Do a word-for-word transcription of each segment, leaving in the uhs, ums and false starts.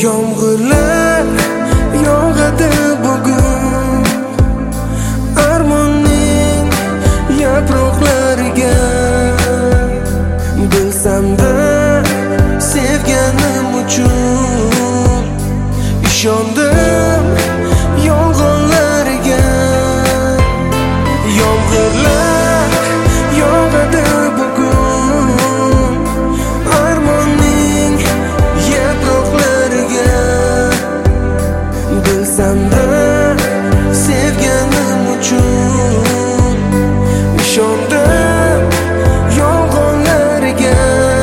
Yomg'irlar yog'adi bugun armonning yaproqlariga. Bilsam-da sevganim uchun ishondim yolg'onlariga. Yomg'irlar yog'adi bugun armonning yaproqlariga. Bilsam-da sevganim uchun ishondim yolg'onlariga.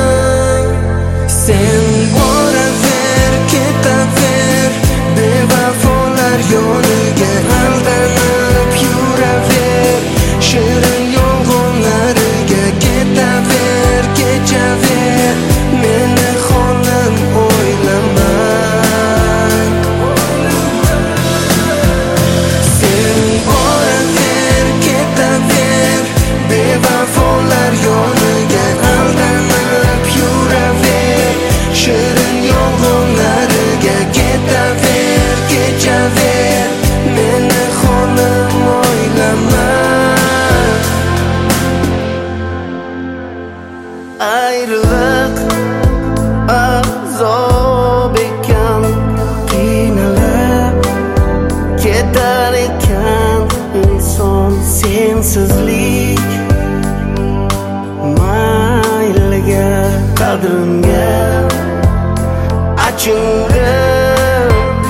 Sen boraver, ketaver, bevafolar yoniga aldanib yuraver. Shirin yolg'onlariga ketaver, kechaver, meni xonim o'ylama. Sen boraver, ketaver, bevafolar yoniga aldanib yuraver. Shirin yolg'onlariga ketaver, kechaver, meni xonim o'ylama. Ayriliq azob ekan, qiynalib ketar ekan inson. Sensizlik mayliga, qadrimga achindim.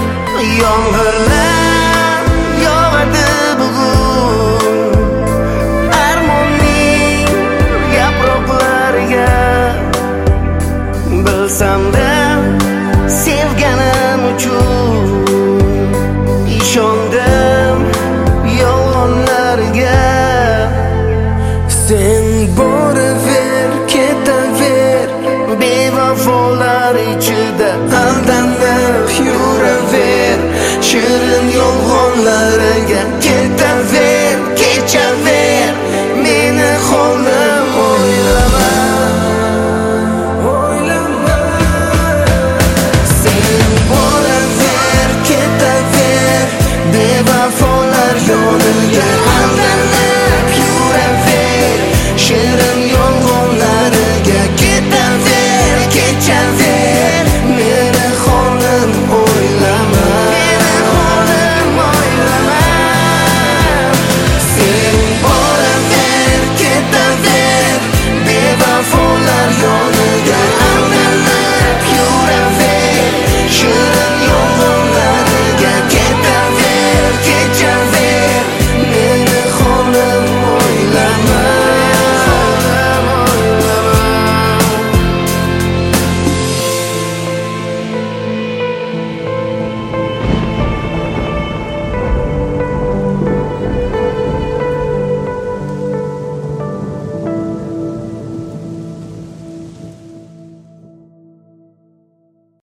Yomg'irlar yog'adi bugun armonning yaproqlariga. Bilsam-da sevganim uchun ishondim yolg'onlariga. Sen boraver, ketaver, bevafolar ichida aldanib yuraver. Shirin yolg'onlariga